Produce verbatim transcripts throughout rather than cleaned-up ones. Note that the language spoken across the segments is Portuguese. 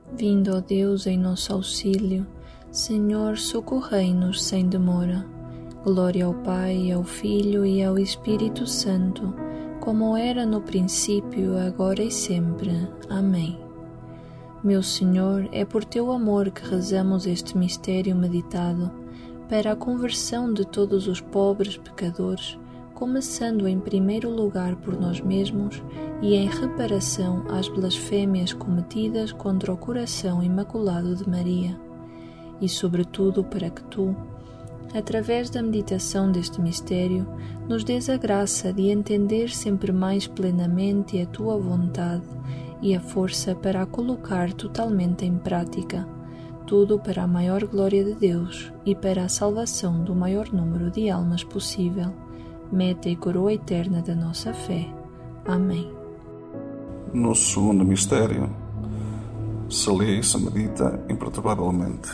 Vindo, ó Deus, em nosso auxílio, Senhor, socorrei-nos sem demora. Glória ao Pai, ao Filho e ao Espírito Santo, como era no princípio, agora e sempre. Amém. Meu Senhor, é por Teu amor que rezamos este mistério meditado, para a conversão de todos os pobres pecadores, começando em primeiro lugar por nós mesmos e em reparação às blasfêmias cometidas contra o coração imaculado de Maria, e sobretudo para que Tu, através da meditação deste mistério, nos dês a graça de entender sempre mais plenamente a Tua vontade e a força para a colocar totalmente em prática, tudo para a maior glória de Deus e para a salvação do maior número de almas possível, meta e coroa eterna da nossa fé. Amém. No segundo mistério, se lê e se medita imperturbavelmente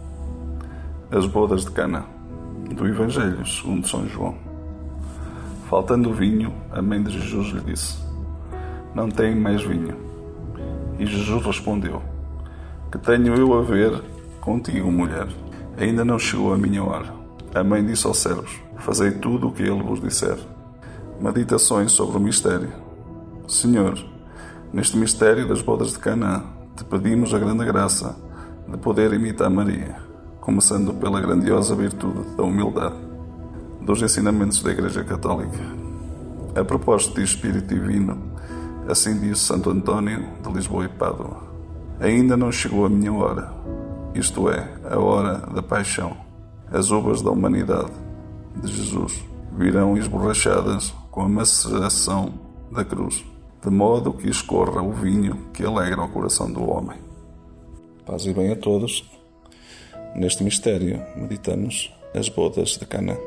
as bodas de Cana, do Evangelho segundo São João. Faltando vinho, a mãe de Jesus lhe disse: Não tem mais vinho. E Jesus respondeu: Que tenho eu a ver contigo, mulher? Ainda não chegou a minha hora. A mãe disse aos servos: Fazei tudo o que ele vos disser. Meditações sobre o mistério. Senhor, neste mistério das bodas de Caná, te pedimos a grande graça de poder imitar Maria, começando pela grandiosa virtude da humildade, dos ensinamentos da Igreja Católica. A propósito de Espírito Divino, assim disse Santo António de Lisboa e Pádua: Ainda não chegou a minha hora, isto é, a hora da paixão. As uvas da humanidade de Jesus virão esborrachadas com a maceração da cruz, de modo que escorra o vinho que alegra o coração do homem. Paz e bem a todos. Neste mistério meditamos as bodas de Caná.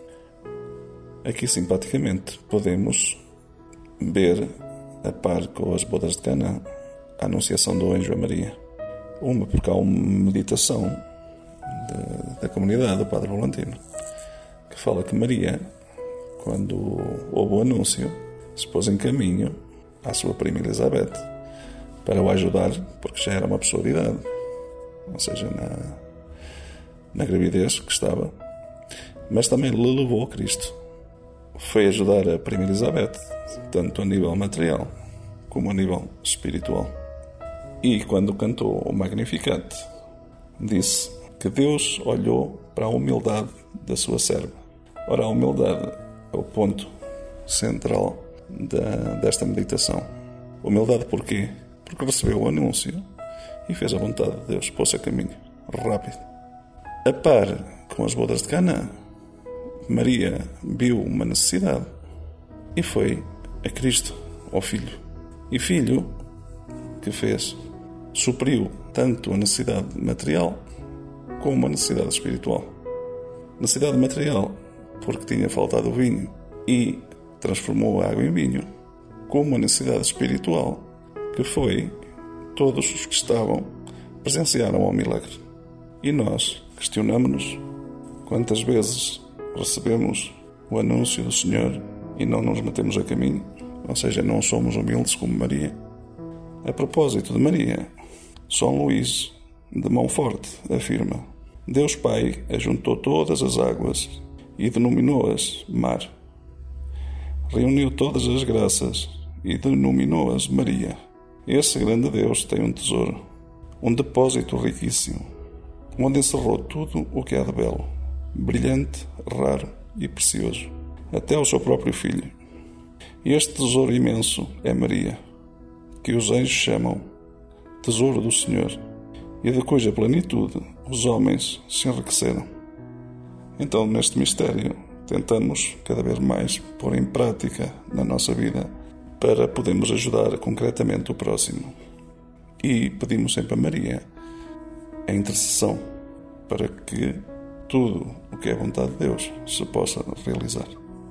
Aqui simpaticamente podemos ver, a par com as bodas de Caná, a anunciação do anjo a Maria. Uma porque há uma meditação da, da comunidade do Padre Valentino, que fala que Maria, quando houve o anúncio, se pôs em caminho à sua prima Elizabeth para o ajudar, porque já era uma pessoa de idade, ou seja, na, na gravidez que estava, mas também lhe levou a Cristo. Foi ajudar a prima Elizabeth, tanto a nível material como a nível espiritual. E quando cantou o Magnificat, disse que Deus olhou para a humildade da sua serva. Ora, a humildade é o ponto central da, desta meditação. Humildade porquê? Porque recebeu o anúncio e fez a vontade de Deus, pôs-se a caminho, rápido. A par com as bodas de Caná, Maria viu uma necessidade e foi a Cristo, ao Filho. E Filho, que fez? Supriu tanto a necessidade material como a necessidade espiritual. Necessidade material, porque tinha faltado o vinho e transformou a água em vinho, como a necessidade espiritual, que foi todos os que estavam presenciaram ao milagre. E nós questionamos-nos quantas vezes recebemos o anúncio do Senhor e não nos metemos a caminho, ou seja, não somos humildes como Maria. A propósito de Maria, São Luís de Montfort afirma: Deus Pai ajuntou todas as águas e denominou-as mar. Reuniu todas as graças e denominou-as Maria. Esse grande Deus tem um tesouro, um depósito riquíssimo, onde encerrou tudo o que há de belo, brilhante, raro e precioso, até o seu próprio Filho. E este tesouro imenso é Maria, que os anjos chamam Tesouro do Senhor, e de cuja plenitude os homens se enriqueceram. Então, neste mistério, tentamos cada vez mais pôr em prática na nossa vida para podermos ajudar concretamente o próximo. E pedimos sempre a Maria a intercessão para que tudo o que é vontade de Deus se possa realizar.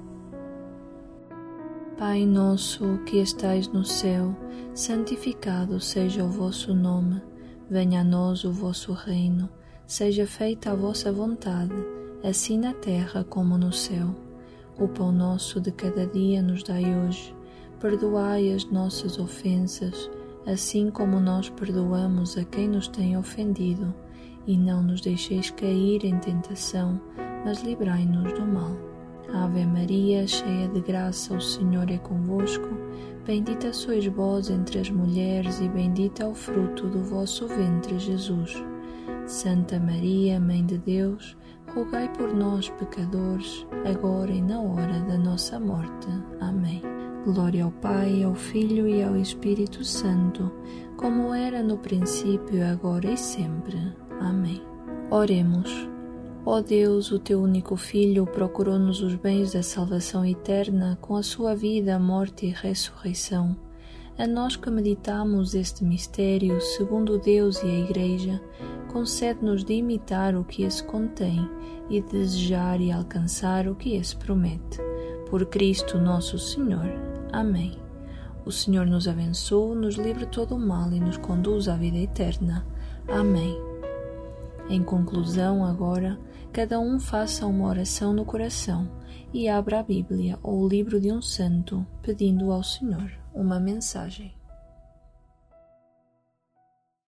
Pai nosso que estais no céu, santificado seja o vosso nome. Venha a nós o vosso reino. Seja feita a vossa vontade, assim na terra como no céu. O pão nosso de cada dia nos dai hoje. Perdoai as nossas ofensas, assim como nós perdoamos a quem nos tem ofendido, e não nos deixeis cair em tentação, mas livrai-nos do mal. Ave Maria, cheia de graça, o Senhor é convosco. Bendita sois vós entre as mulheres, e bendito é o fruto do vosso ventre, Jesus. Santa Maria, Mãe de Deus, rogai por nós, pecadores, agora e na hora da nossa morte. Amém. Glória ao Pai, ao Filho e ao Espírito Santo, como era no princípio, agora e sempre. Amém. Oremos. Ó Deus, o teu único Filho procurou-nos os bens da salvação eterna com a sua vida, morte e ressurreição. A nós que meditamos este mistério, segundo Deus e a Igreja, concede-nos de imitar o que esse contém e de desejar e alcançar o que esse promete. Por Cristo nosso Senhor. Amém. O Senhor nos abençoe, nos livre de todo o mal e nos conduz à vida eterna. Amém. Em conclusão, agora, cada um faça uma oração no coração e abra a Bíblia ou o livro de um santo, pedindo ao Senhor uma mensagem.